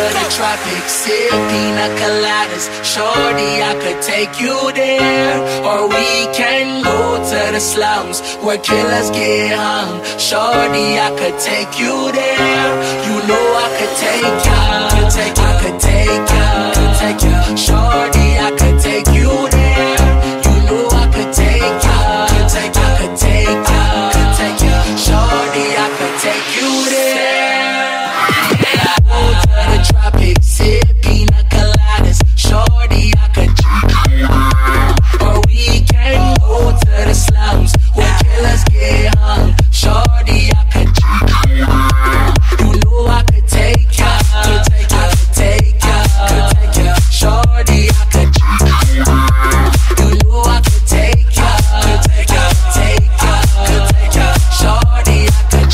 the tropics, sip pina coladas. Shorty, I could take you there. Or we can go to the slums where killers get hung. Shorty, I could take you there. You know I could take ya. I could take ya. Shorty, I could take you there. You know I could take ya. I could take ya. Shorty, I could take you there. Go to the tropics, sip pina coladas. Shorty, I could. Or we can go to the slums where killers get hung. Shorty, I could. You know I could take ya. I could take ya. Shorty, I could. You know I could take ya. Take ya. Shorty, I could.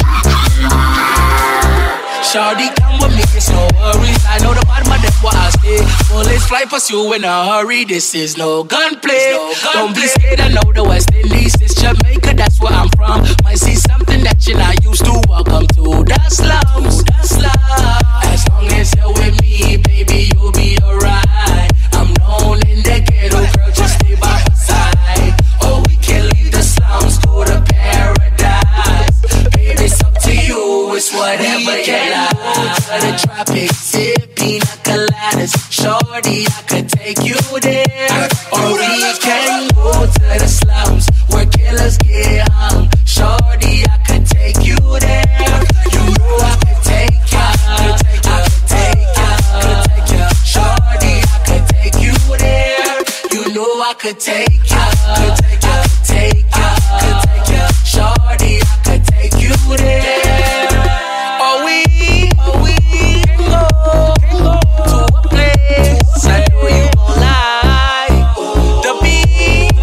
Shorty, come with me, it's no worries. I know the bottom of them where I stay. Bullets fly past you in a hurry. This is no gunplay. Don't be scared, I know the West Indies. It's Jamaica, that's where I'm from. Might see something that you're not used to. Welcome to the slums. As long as you're with me, baby, you'll be alright. I'm known in the ghetto, girl, just stay by my side. Or we can leave the slums, go to paradise. Baby, it's up to you, it's whatever you like. To the tropics, sip pina coladas. Shorty, I could take you there. Or we can go to the slums where killers get hung. Shorty, I could take you there. You know I could take ya. I could take ya. Shorty, I could take you there. You know I could take ya. I could take ya. Shorty, I could take you there. Or we can go to a place I know you gon' like. The beach,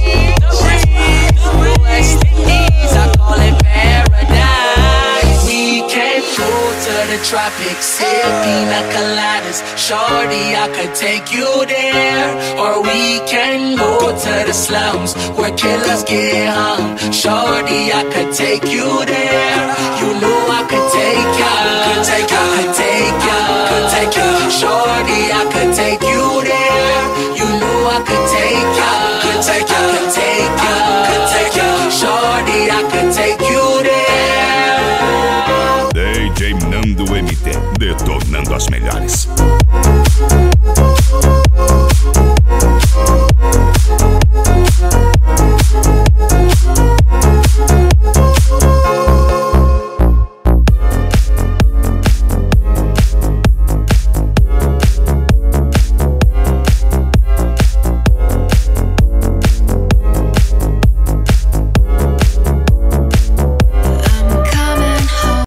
the West Indies, I call it paradise. We can go to the tropics, sip pina coladas. Shorty, I could take you there. Or we can go to the slums where killers get hung. Shorty, I could take you there. You know I could take ya. I could take ya. Shorty, I could take you there. You know I could take ya. I could take ya. Shorty, I could take you there. DJ Nando MT, detonando as melhores.